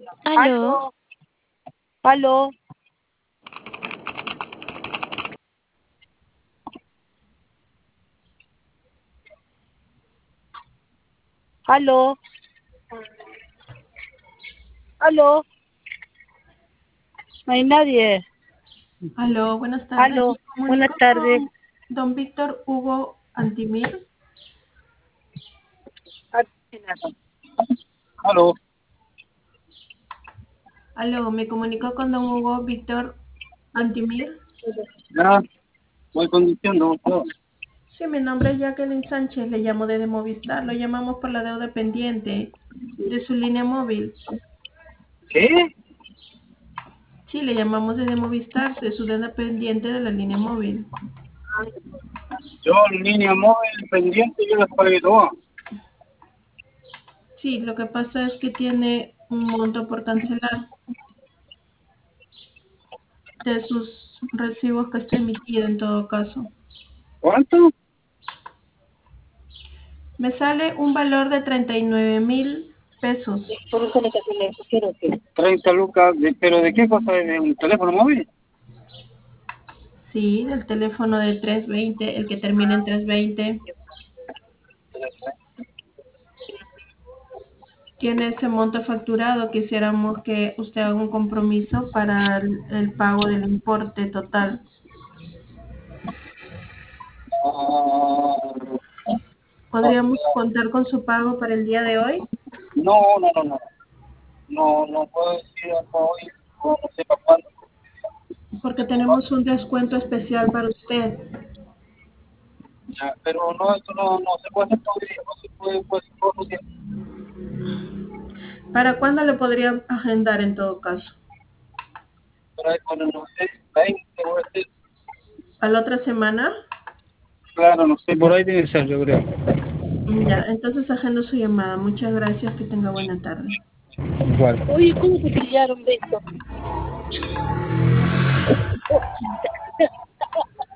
Aló, Aló, aló, aló, aló, no hay nadie. Aló, buenas tardes. Aló, Me buenas comunico tardes. con don Víctor Hugo Antimir. Aló, Aló, me comunico con don Hugo Víctor Antimir. ya, voy conduciendo. ¿No? Sí, mi nombre es Jacqueline Sánchez, le llamo desde Movistar. Lo llamamos por la deuda pendiente de su línea móvil. ¿Qué? Sí, le llamamos desde Movistar de su deuda pendiente de la línea móvil. Yo, línea móvil pendiente, yo las pagué todas. Sí, lo que pasa es que tiene un monto por cancelar de sus recibos que está emitido en todo caso. ¿Cuánto? Me sale un valor de 39.000 pesos. 30 lucas, ¿pero de qué cosa? ¿De un teléfono móvil? Sí, del teléfono de 320, el que termina en 320. Tiene ese monto facturado. Quisiéramos que usted haga un compromiso para el pago del importe total. Ah, ¿Podríamos contar con su pago para el día de hoy? no, no, no, no. No, no puedo decir hoy, no sé para cuándo. Porque tenemos un descuento especial para usted. Ya, pero no, esto no se puede hacer todo el día, no se puede, pues, todo el día. ¿Para cuándo le podría agendar en todo caso? Por ahí, bueno, no sé, 20, voy a decir. ¿A la otra semana? Claro, no sé, por ahí tiene que ser, yo creo. Ya, entonces agendo su llamada. Muchas gracias, que tenga buena tarde. Igual. Oye, ¿cómo te pillaron de esto?